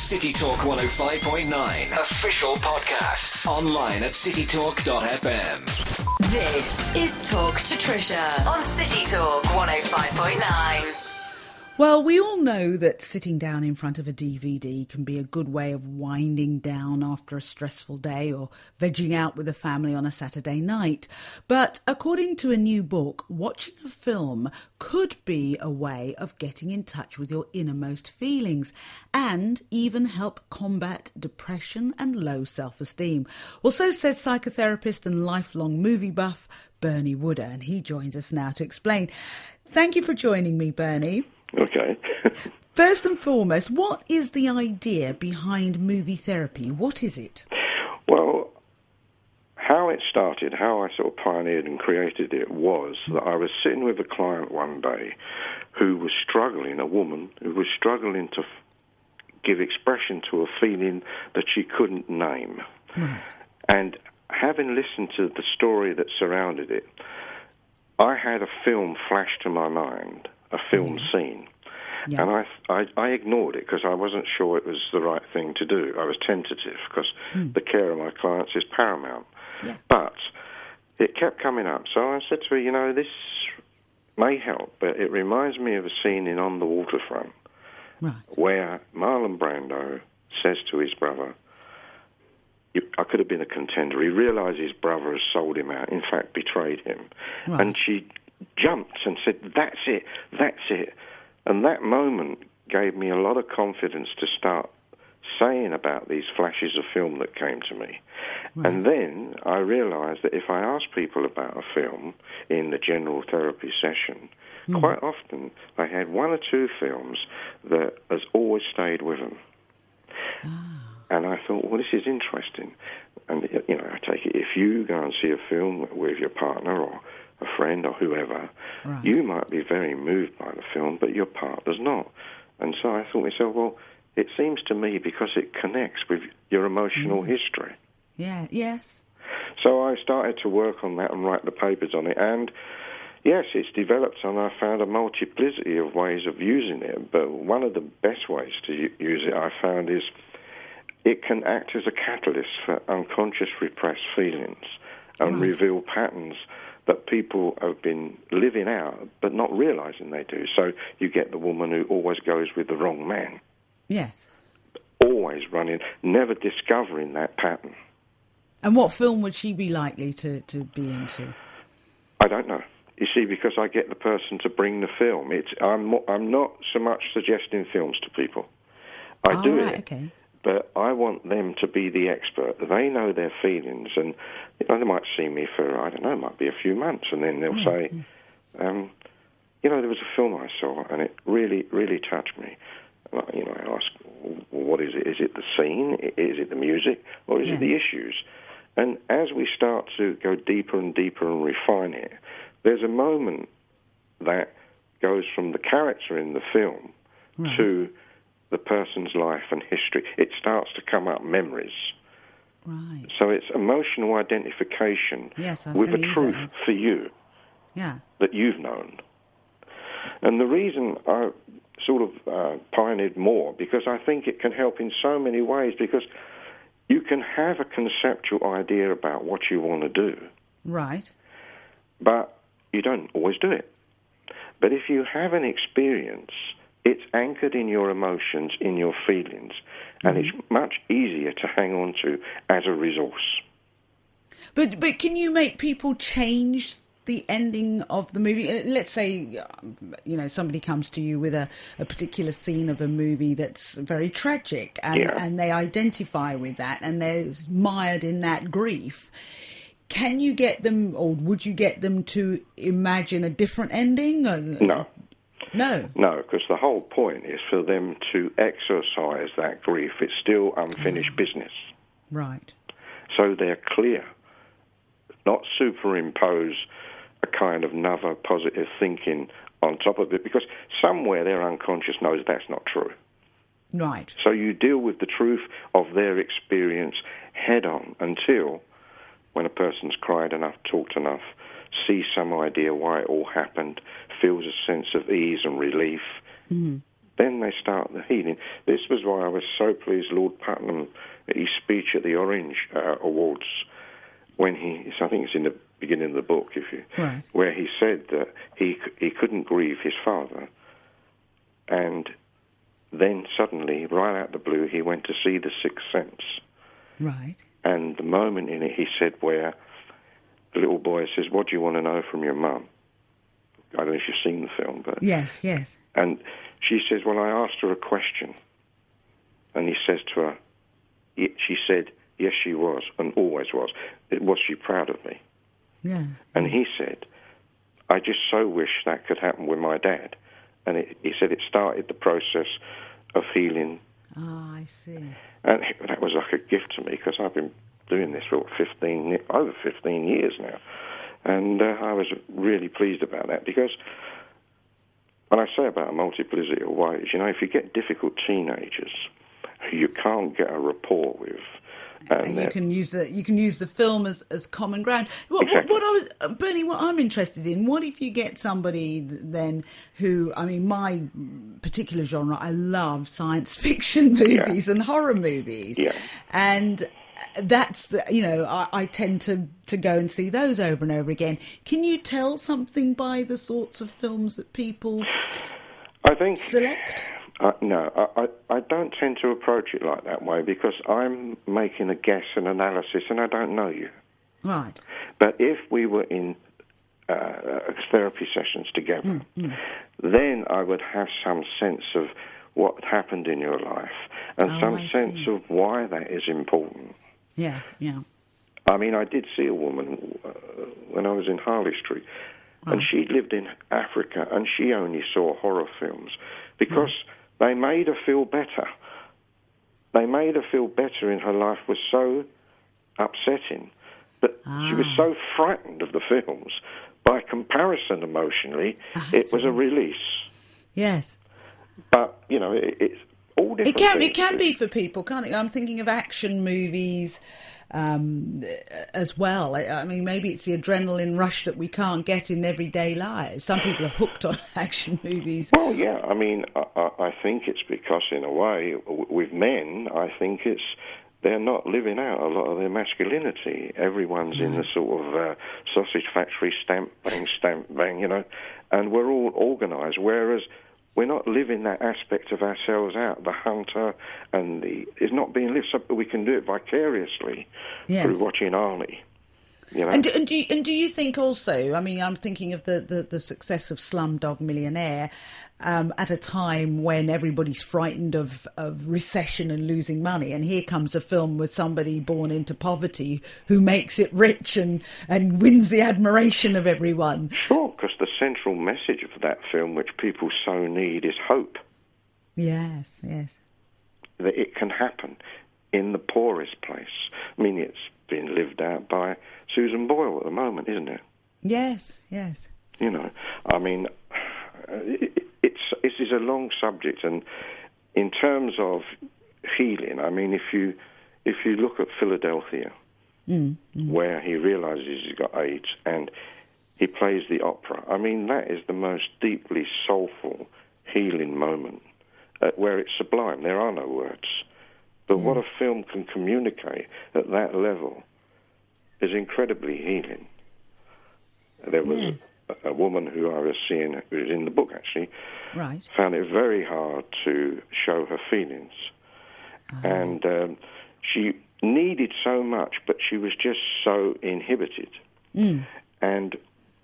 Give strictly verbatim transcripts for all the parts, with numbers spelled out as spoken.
City Talk one oh five point nine. Official podcasts. Online at city talk dot f m. This is Talk to Trisha on City Talk one oh five point nine. Well, we all know that sitting down in front of a D V D can be a good way of winding down after a stressful day or vegging out with the family on a Saturday night. But according to a new book, watching a film could be a way of getting in touch with your innermost feelings and even help combat depression and low self-esteem. Well, so says psychotherapist and lifelong movie buff Bernie Wooder, and he joins us now to explain. Thank you for joining me, Bernie. Okay. First and foremost, what is the idea behind movie therapy? What is it? Well, how it started, how I sort of pioneered and created it was that I was sitting with a client one day who was struggling, a woman who was struggling to f- give expression to a feeling that she couldn't name. Right. And having listened to the story that surrounded it, I had a film flash to my mind, a film mm. scene. Yeah. And I, I I ignored it because I wasn't sure it was the right thing to do. I was tentative because mm. the care of my clients is paramount. Yeah. But it kept coming up. So I said to her, you know, this may help, but it reminds me of a scene in On the Waterfront right. where Marlon Brando says to his brother, I could have been a contender. He realised his brother has sold him out, in fact, betrayed him. Right. And she jumped and said, that's it, that's it. And that moment gave me a lot of confidence to start saying about these flashes of film that came to me. Right. And then I realised that if I asked people about a film in the general therapy session, mm. quite often I had one or two films that has always stayed with them. Ah. And I thought, well, this is interesting. And, you know, I take it, if you go and see a film with your partner or a friend or whoever, right. you might be very moved by the film, but your partner's not. And so I thought to myself, well, it seems to me because it connects with your emotional yes. history. Yeah, yes. So I started to work on that and write the papers on it, and yes, it's developed, and I found a multiplicity of ways of using it, but one of the best ways to use it, I found, is it can act as a catalyst for unconscious repressed feelings and right. reveal patterns that people have been living out but not realising they do. So you get the woman who always goes with the wrong man. Yes. Always running, never discovering that pattern. And what film would she be likely to, to be into? I don't know. You see, because I get the person to bring the film. It's I'm, mo- I'm not so much suggesting films to people. I oh, do right, it. Okay. But I want them to be the expert. They know their feelings, and you know, they might see me for, I don't know, it might be a few months, and then they'll yeah, say, yeah. Um, you know, there was a film I saw, and it really, really touched me. And I, you know, I ask, well, what is it? Is it the scene? Is it the music? Or is yeah. it the issues? And as we start to go deeper and deeper and refine it, there's a moment that goes from the character in the film right. to the person's life and history. It starts to come up memories. Right. So it's emotional identification yes, I was with a gonna truth use for you yeah. that you've known. And the reason I sort of uh, pioneered more, because I think it can help in so many ways, because you can have a conceptual idea about what you want to do. Right. But you don't always do it. But if you have an experience, it's anchored in your emotions, in your feelings, and mm-hmm. it's much easier to hang on to as a resource. But but can you make people change the ending of the movie? Let's say, you know, somebody comes to you with a, a particular scene of a movie that's very tragic, and, yeah. and they identify with that, and they're mired in that grief. Can you get them, or would you get them to imagine a different ending? Or, no. No. No, because the whole point is for them to exercise that grief. It's still unfinished oh. business. Right. So they're clear, not superimpose a kind of another positive thinking on top of it, because somewhere their unconscious knows that's not true. Right. So you deal with the truth of their experience head on until, when a person's cried enough, talked enough, sees some idea why it all happened, feels a sense of ease and relief, mm-hmm. then they start the healing. This was why I was so pleased Lord Putnam, at his speech at the Orange uh, Awards, when he, I think it's in the beginning of the book, if you, right. where he said that he he couldn't grieve his father, and then suddenly, right out of the blue, he went to see The Sixth Sense. Right. And the moment in it, he said, where the little boy says, "What do you want to know from your mum?" I don't know if you've seen the film, but... Yes, yes. And she says, "Well, I asked her a question." And he says to her, she said, "Yes, she was, and always was. Was she proud of me?" Yeah. And he said, "I just so wish that could happen with my dad." And it, he said it started the process of healing. Ah, I see. And that was like a gift to me, because I've been doing this for fifteen, over fifteen years now. And uh, I was really pleased about that, because when I say about multiplicity of ways, you know, if you get difficult teenagers who you can't get a rapport with, and you can use the you can use the film as, as common ground. What, exactly. what, what I was, Bernie, what I'm interested in, what if you get somebody then who, I mean, my particular genre, I love science fiction movies yeah. and horror movies, yeah. and that's the, you know, I, I tend to, to go and see those over and over again. Can you tell something by the sorts of films that people I think select? Uh, no, I, I, I don't tend to approach it like that way, because I'm making a guess and analysis, and I don't know you. Right. But if we were in uh, therapy sessions together, mm, mm. then I would have some sense of what happened in your life, and oh, some I sense see. of why that is important. Yeah, yeah. I mean, I did see a woman uh, when I was in Harley Street, and Right. she lived in Africa, and she only saw horror films because Right. they made her feel better. They made her feel better, and her life was so upsetting that Ah. she was so frightened of the films. By comparison, emotionally, I it was see. a release. Yes. But, you know, it, it's all different It can things. it can be for people, can't it? I'm thinking of action movies um, as well. I, I mean, maybe it's the adrenaline rush that we can't get in everyday lives. Some people are hooked on action movies. Well, yeah, I mean, I, I think it's because, in a way, w- with men, I think it's they're not living out a lot of their masculinity. Everyone's in the sort of uh, sausage factory, stamp, bang, stamp, bang, you know, and we're all organised, whereas we're not living that aspect of ourselves out. The hunter and the is not being lived, so we can do it vicariously Yes. through watching Arnie. You know? And do, and, do you, and do you think also, I mean, I'm thinking of the, the, the success of Slumdog Millionaire um, at a time when everybody's frightened of, of recession and losing money. And here comes a film with somebody born into poverty who makes it rich and, and wins the admiration of everyone. Sure, because the central message of that film, which people so need, is hope. Yes, yes. That it can happen in the poorest place. I mean, it's being lived out by Susan Boyle at the moment, isn't it? Yes, yes. You know, I mean, it, it's this is a long subject, and in terms of healing, I mean, if you if you look at Philadelphia, Mm, mm. where he realizes he's got AIDS and he plays the opera, I mean, that is the most deeply soulful, healing moment, uh, where it's sublime. There are no words. But what a film can communicate at that level is incredibly healing. There was Yes. a, a woman who I was seeing, who was in the book actually, Right. found it very hard to show her feelings. And um, she needed so much, but she was just so inhibited. Mm. And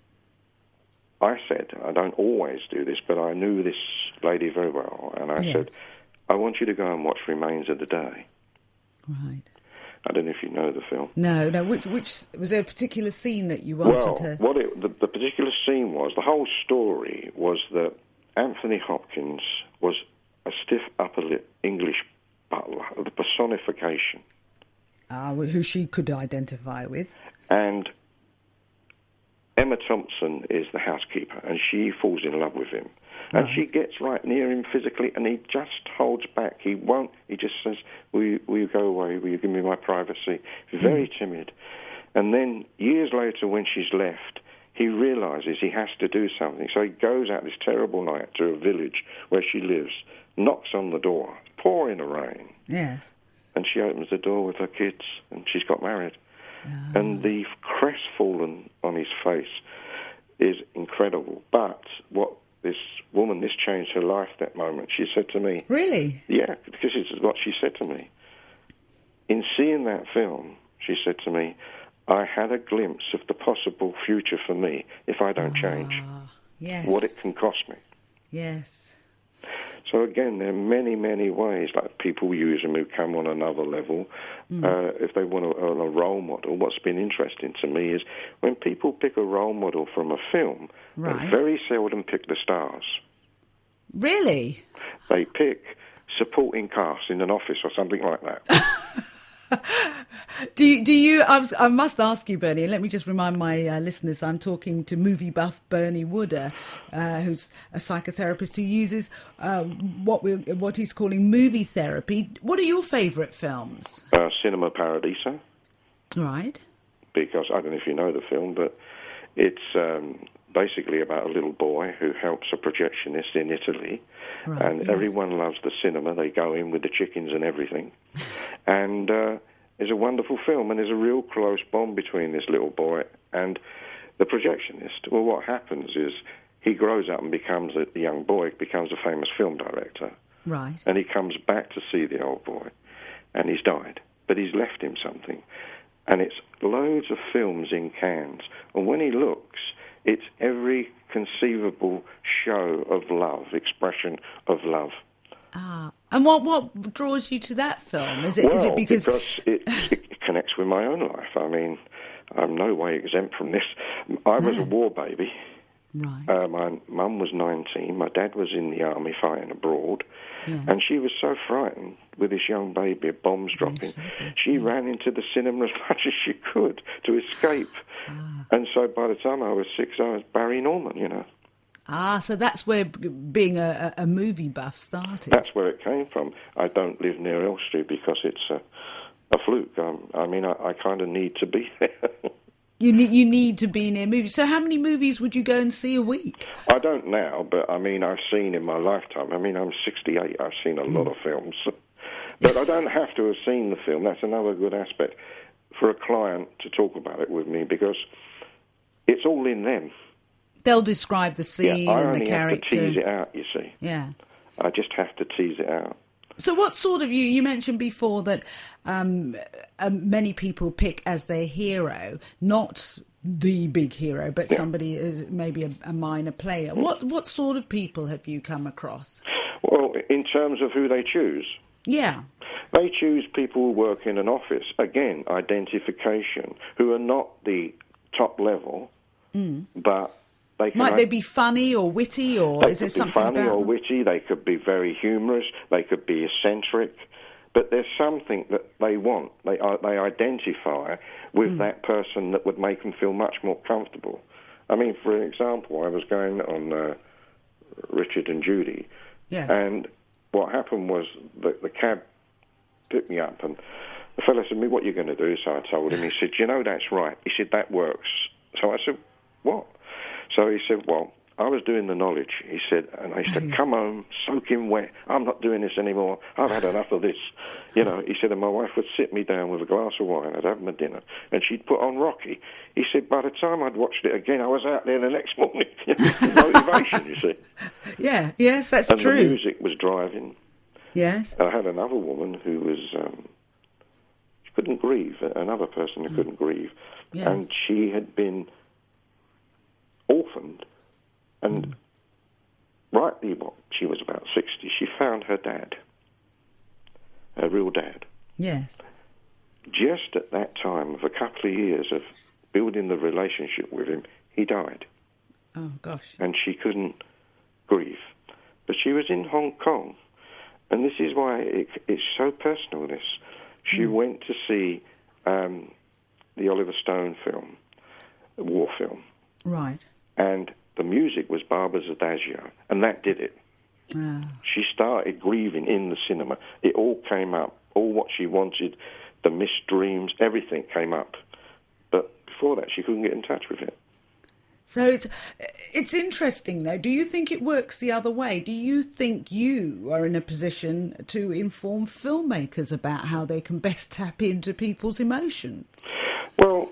I said, I don't always do this, but I knew this lady very well, and I Yes. said, I want you to go and watch Remains of the Day. Right. I don't know if you know the film. No, no. Which, which was there a particular scene that you wanted Well, her? what it, the, the particular scene was, the whole story was that Anthony Hopkins was a stiff upper lip English butler, the personification. Ah, who she could identify with. And Emma Thompson is the housekeeper, and she falls in love with him. And Right. she gets right near him physically, and he just holds back. He won't. He just says, will you, will you go away? Will you give me my privacy? Very timid. And then, years later, when she's left, he realises he has to do something. So he goes out this terrible night to a village where she lives, knocks on the door, pouring the rain. Yes. And she opens the door with her kids, and she's got married. Oh. And the crestfallen on his face is incredible. But what this woman, this changed her life that moment. She said to me... Really? Yeah, because this is what she said to me. In seeing that film, she said to me, I had a glimpse of the possible future for me if I don't change. Ah, yes. What it can cost me. Yes. So again, there are many, many ways, like people use them who come on another level. Mm. Uh, if they want a, a role model, what's been interesting to me is when people pick a role model from a film, right. they very seldom pick the stars. Really? They pick supporting cast in an office or something like that. do you, do you I, was, I must ask you, Bernie, and let me just remind my uh, listeners, I'm talking to movie buff Bernie Wooder, uh, who's a psychotherapist who uses uh, what we what he's calling movie therapy. What are your favourite films? Uh, Cinema Paradiso. Right. Because, I don't know if you know the film, but it's um, basically about a little boy who helps a projectionist in Italy. Right, and yes. Everyone loves the cinema. They go in with the chickens and everything. And uh, it's a wonderful film, and there's a real close bond between this little boy and the projectionist. Well, what happens is he grows up and becomes, a, the young boy becomes a famous film director. Right. And he comes back to see the old boy, and he's died. But he's left him something. And it's loads of films in cans. And when he looks, it's every conceivable show of love, expression of love. Ah, and what what draws you to that film? Is it well, is it because because it, it connects with my own life. I mean, I'm no way exempt from this. I was no. a war baby. Right. Uh, my mum was nineteen. My dad was in the army fighting abroad, yeah. and she was so frightened with this young baby, bombs dropping. Yes, she yeah. ran into the cinema as much as she could to escape. Ah. And so by the time I was six, I was Barry Norman, you know. Ah, so that's where being a, a movie buff started. That's where it came from. I don't live near Elstree because it's a, a fluke. Um, I mean, I, I kind of need to be there. You need you need to be near movies. So how many movies would you go and see a week? I don't now, but I mean, I've seen in my lifetime. I mean, I'm sixty-eight. I've seen a mm. lot of films. But I don't have to have seen the film. That's another good aspect for a client to talk about it with me because it's all in them. They'll describe the scene yeah, and the character. I only have to tease it out, you see. Yeah. I just have to tease it out. So what sort of, you, you mentioned before that um, uh, many people pick as their hero, not the big hero, but yeah. somebody, uh, maybe a, a minor player. Mm. What what sort of people have you come across? Well, in terms of who they choose. Yeah. They choose people who work in an office. Again, identification, who are not the top level, mm. but... They Might they be funny or witty, or is there something about They could be funny or them? witty, they could be very humorous, they could be eccentric, but there's something that they want. They uh, they identify with mm. that person that would make them feel much more comfortable. I mean, for example, I was going on uh, Richard and Judy, yes. and what happened was the, the cab picked me up, and the fellow said to me, what are you going to do? So I told him. He said, you know, that's right. He said, that works. So I said, what? So he said, well, I was doing the knowledge. He said, and I used to come home, soaking wet. I'm not doing this anymore. I've had enough of this. You know, he said, and my wife would sit me down with a glass of wine. I'd have my dinner, and she'd put on Rocky. He said, by the time I'd watched it again, I was out there the next morning. Motivation, you see. Yeah, yes, that's and true. And the music was driving. Yes. And I had another woman who was, um, she couldn't grieve, another person who mm. couldn't grieve. Yes. And she had been orphaned, and mm. rightly, what, she was about sixty, she found her dad, her real dad. Yes. Just at that time of a couple of years of building the relationship with him, he died. Oh, gosh. And she couldn't grieve. But she was in Hong Kong, and this is why it, it's so personal, this. She mm. went to see um, the Oliver Stone film, the war film. Right. And the music was Barbara's Adagio, and that did it. Oh. She started grieving in the cinema. It all came up, all what she wanted, the missed dreams, everything came up. But before that, she couldn't get in touch with it. So it's, it's interesting, though. Do you think it works the other way? Do you think you are in a position to inform filmmakers about how they can best tap into people's emotions? Well,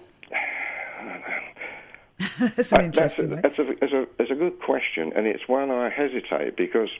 that's an interesting that's, a, that's, a, that's, a, that's a good question, and it's one I hesitate because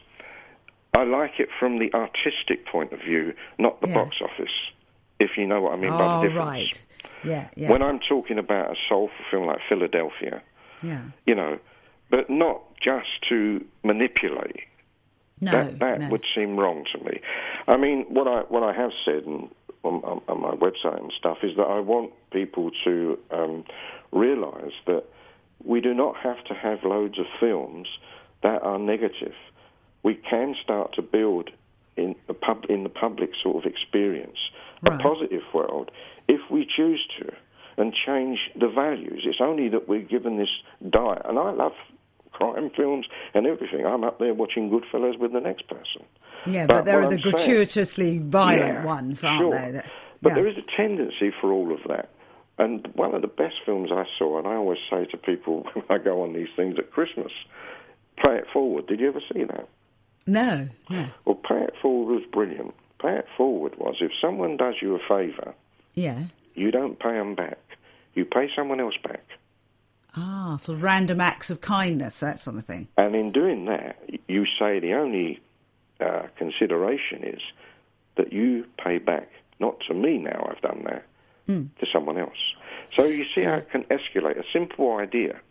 I like it from the artistic point of view, not the Yeah. box office, if you know what I mean oh, by the difference. right. Yeah, yeah. When I'm talking about a soulful film like Philadelphia, yeah. you know, but not just to manipulate. No, that that no. would seem wrong to me. I mean, what I what I have said and on, on, on my website and stuff is that I want people to um, realise that we do not have to have loads of films that are negative. We can start to build in the pub in the public sort of experience Right. a positive world if we choose to. And change the values. It's only that we're given this diet. And I love crime films and everything. I'm up there watching Goodfellas with the next person. Yeah, but, but there are what the I'm saying, gratuitously violent yeah, ones, aren't sure. they? That, but yeah. there is a tendency for all of that. And one of the best films I saw, and I always say to people when I go on these things at Christmas, Pay It Forward. Did you ever see that? No, no. Well, Pay It Forward was brilliant. Pay It Forward was if someone does you a favour, Yeah. you don't pay them back. You pay someone else back. Ah, so random acts of kindness, that sort of thing. And in doing that, you say the only uh, consideration is that you pay back, not to me now, I've done that, mm. to someone else. So you see how it can escalate. A simple idea.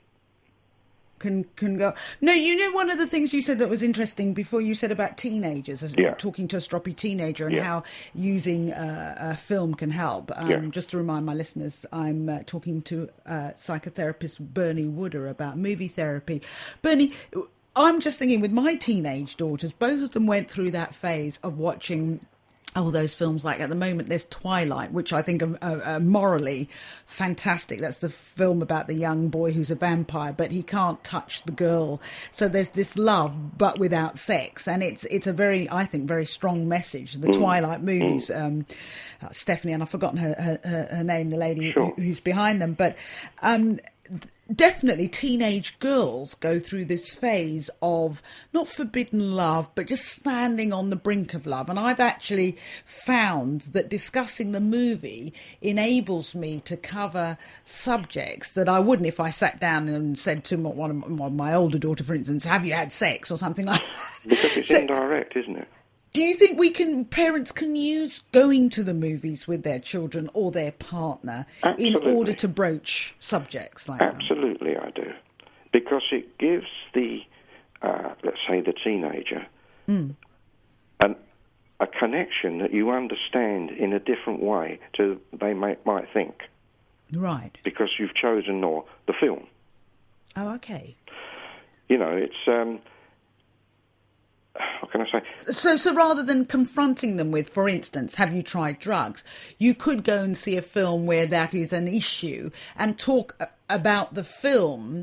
Can can go. No, you know, one of the things you said that was interesting before, you said about teenagers, as yeah. talking to a stroppy teenager, and yeah. how using uh, a film can help. Um, yeah. Just to remind my listeners, I'm uh, talking to uh, psychotherapist Bernie Wooder about movie therapy. Bernie, I'm just thinking with my teenage daughters, both of them went through that phase of watching all those films. Like at the moment there's Twilight, which I think are, are, are morally fantastic. That's the film about the young boy who's a vampire, but he can't touch the girl. So there's this love, but without sex. And it's it's a very, I think, very strong message. The mm. Twilight movies, mm. um, uh, Stephanie, and I've forgotten her, her, her name, the lady sure. who, who's behind them. But um, definitely teenage girls go through this phase of not forbidden love, but just standing on the brink of love. And I've actually found that discussing the movie enables me to cover subjects that I wouldn't if I sat down and said to my, one of my, my older daughter, for instance, have you had sex or something like that. Because it's so, indirect, isn't it? Do you think we can, parents can use going to the movies with their children or their partner Absolutely. in order to broach subjects like Absolutely, that? I do. Because it gives the, uh, let's say, the teenager mm. an, a connection that you understand in a different way to they may, might think. Right. Because you've chosen or the film. Oh, okay. You know, it's... Um, what can I say? So, so rather than confronting them with, for instance, have you tried drugs, you could go and see a film where that is an issue and talk about the film,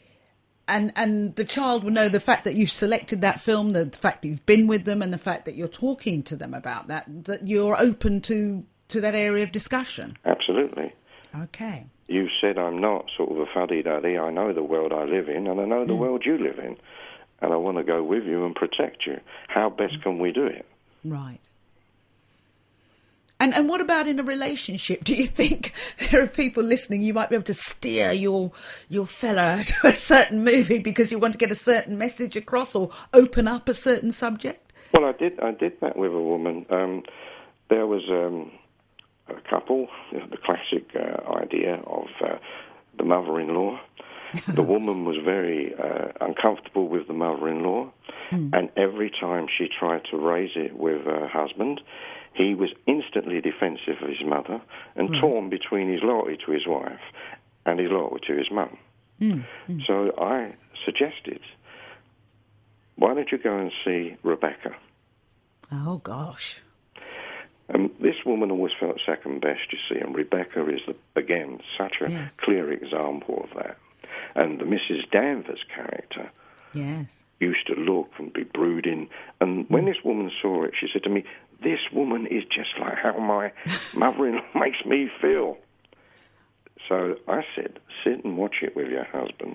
and and the child will know the fact that you've selected that film, the fact that you've been with them, and the fact that you're talking to them about that, that you're open to, to that area of discussion. Absolutely. Okay. You said I'm not sort of a fuddy-duddy. I know the world I live in, and I know the mm. world you live in. And I want to go with you and protect you. How best can we do it? Right. And and what about in a relationship? Do you think there are people listening, you might be able to steer your your fella to a certain movie because you want to get a certain message across or open up a certain subject? Well, I did I did that with a woman. Um, there was um, a couple, the classic uh, idea of uh, the mother-in-law. The woman was very uh, uncomfortable with the mother-in-law, mm. and every time she tried to raise it with her husband, he was instantly defensive of his mother and right. torn between his loyalty to his wife and his loyalty to his mum. Mm. Mm. So I suggested, why don't you go and see Rebecca? Oh, gosh. And this woman always felt second best, you see, and Rebecca is, the, again, such a yes. clear example of that. And the Missus Danvers character yes. used to look and be brooding. And when this woman saw it, she said to me, this woman is just like how my mother-in-law makes me feel. So I said, sit and watch it with your husband.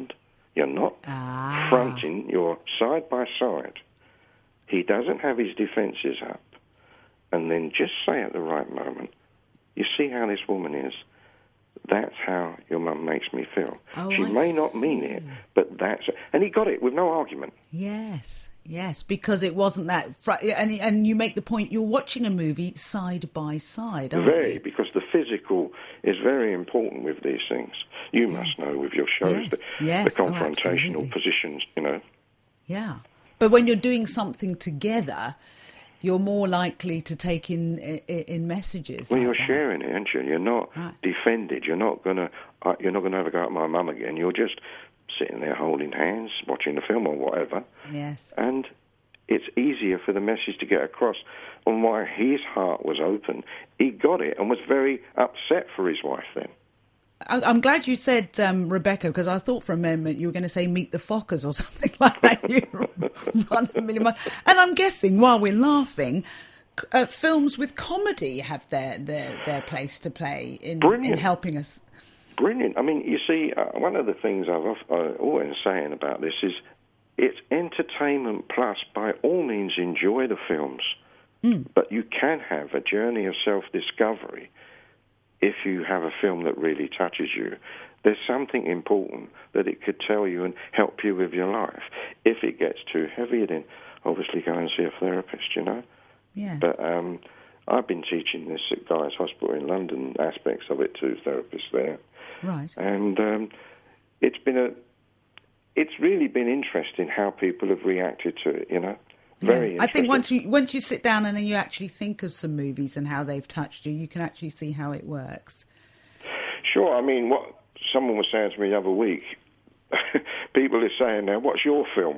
You're not ah. fronting, you're side by side. He doesn't have his defences up. And then just say at the right moment, you see how this woman is? That's how your mum makes me feel. Oh, she I may not see. mean it, but that's... And he got it with no argument. Yes, yes, because it wasn't that... Fr- and, and you make the point, you're watching a movie side by side, aren't Very, you? because the physical is very important with these things. You yes. must know with your shows yes. the, Yes. the Oh, confrontational absolutely. positions, you know. Yeah. But when you're doing something together, you're more likely to take in in, in messages. Well, like you're that. sharing it, aren't you? You're not right. defended. You're not gonna. Uh, you're not gonna ever go at my mum again. You're just sitting there holding hands, watching the film or whatever. Yes. And it's easier for the message to get across on why his heart was open. He got it and was very upset for his wife then. I'm glad you said um, Rebecca, because I thought for a moment you were going to say Meet the Fockers or something like that. You run a million miles. And I'm guessing, while we're laughing, uh, films with comedy have their, their, their place to play in, in helping us. Brilliant. I mean, you see, uh, one of the things I've uh, always saying about this is it's entertainment plus. By all means, enjoy the films. Mm. But you can have a journey of self-discovery if you have a film that really touches you. There's something important that it could tell you and help you with your life. If it gets too heavy, then obviously go and see a therapist, you know? Yeah. But um, I've been teaching this at Guy's Hospital in London, aspects of it to therapists there. Right. And um, it's been a... It's really been interesting how people have reacted to it, you know? Very yeah. I think once you once you sit down and then you actually think of some movies and how they've touched you, you can actually see how it works. Sure. I mean, what someone was saying to me the other week, people are saying now, what's your film?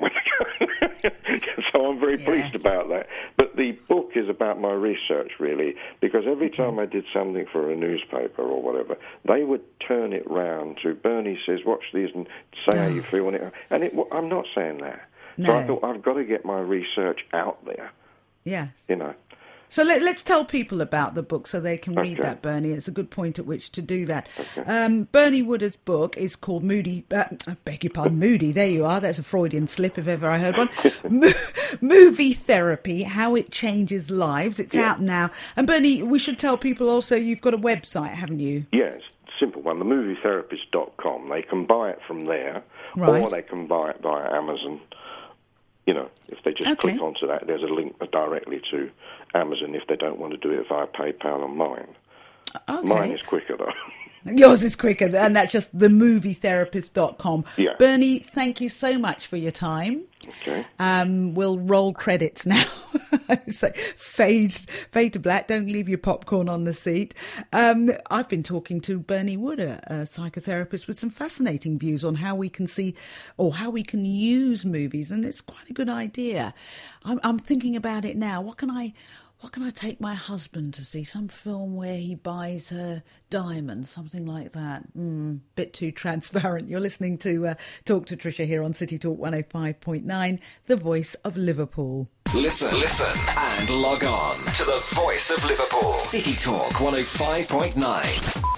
So I'm very yes. pleased about that. But the book is about my research, really, because every okay. time I did something for a newspaper or whatever, they would turn it round to, Bernie says, watch these and say oh. how you feel. And, it, and it, I'm not saying that. No. So I thought, I've got to get my research out there. Yes. You know. So let, let's tell people about the book so they can read okay. that, Bernie. It's a good point at which to do that. Okay. Um, Bernie Wooder's book is called Moody... Uh, I beg your pardon, Moody. There you are. That's a Freudian slip if ever I heard one. Mo- Movie Therapy, How It Changes Lives. It's yeah. out now. And Bernie, we should tell people also you've got a website, haven't you? Yes. Simple one, the movie therapist dot com. They can buy it from there, right. or they can buy it via Amazon. You know, if they just okay. click onto that, there's a link directly to Amazon if they don't want to do it via PayPal on mine. Okay. Mine is quicker, though. Yours is quicker, and that's just the movie therapist dot com. Yeah. Bernie, thank you so much for your time. Okay. Um, we'll roll credits now. So fade, fade to black. Don't leave your popcorn on the seat. Um, I've been talking to Bernie Wooder, a psychotherapist, with some fascinating views on how we can see or how we can use movies, and it's quite a good idea. I'm, I'm thinking about it now. What can I... What can I take my husband to see? Some film where he buys her diamonds, something like that. Mm, bit too transparent. You're listening to uh, Talk to Tricia here on City Talk one oh five point nine, the voice of Liverpool. Listen, listen, and log on to the voice of Liverpool. City Talk one oh five point nine.